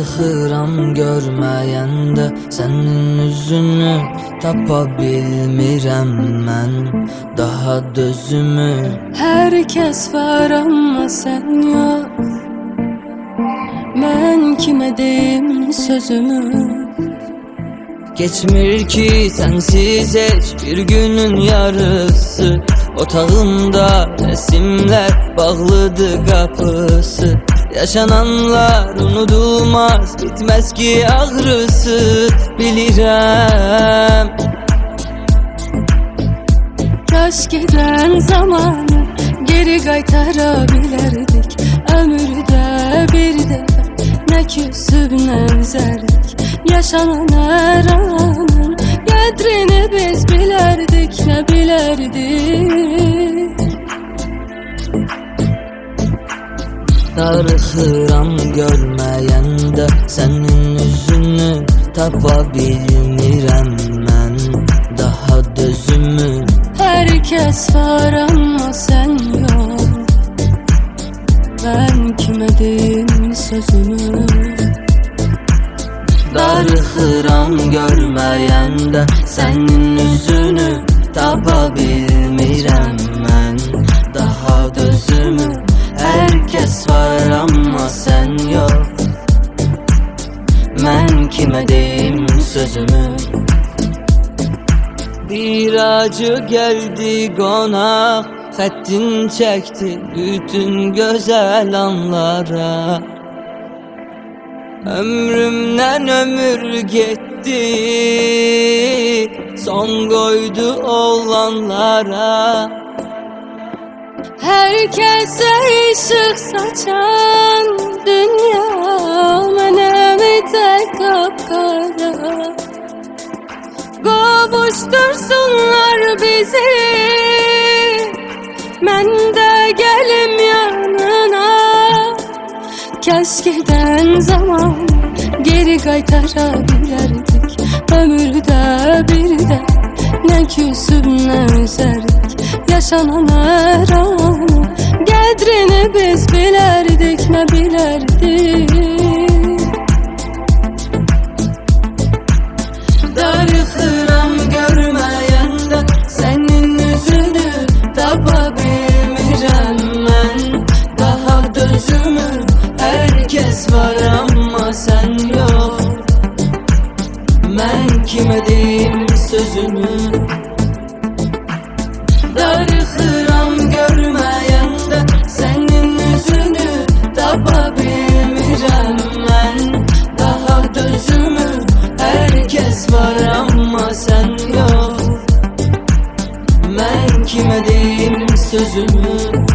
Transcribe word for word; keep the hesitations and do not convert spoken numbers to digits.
Darıxıram görməyəndə sənin üzünü, tapa bilmirəm mən daha dözümü. Hər kəs var amma sən yox, mən kimə deyim sözümü? Geçmir ki sensiz heç bir günün yarısı, otağımda resimler bağlıdır kapısı. Yaşananlar unutulmaz, bitmez ki ağrısı, bilirəm. Kaş giden zamanı geri qaytara bilərdik, ömürdə bir dəfə nə küsüb nə üzərdik. Yaşanan hər anın qədrini biz bilərdik, nə bilərdik. Darıxıram görməyəndə sənin üzünü, tapa bilmirəm mən daha dözümü. Hər kəs var amma sən yox, mən kimə deyim sözümü? Darıxıram görməyəndə sənin üzünü, tapa bilmirəm mən daha dözümü. Hər kəs var amma sən yox, mən kimə deyim sözümü? Bir acı geldi qonaq, xəttin çəkdi bütün gözəl anlara. Ömrümdən ömür getdi, son qoydu olanlara. Herkese ışık saçan dünya, mənəm tek kapkara. Qovuştursunlar bizi, mən də gəlim yanına. Kaş giden zaman geri qaytara bilərdik, ömürdə bir də nə küsüb nə üzərdik. Yaşanan hər anı qədrini biz bilərdik, nə bilərdik. Darıxıram görməyəndə sənin üzünü, tapa bilmirəm mən daha dözümü. Hər kəs var amma sən yox, mən kimə deyim sözümü? Darıxıram görməyəndə sənin üzünü, tapa bilmirəm mən daha dözümü. Hər kəs var amma sən yox, mən kimə deyim sözümü?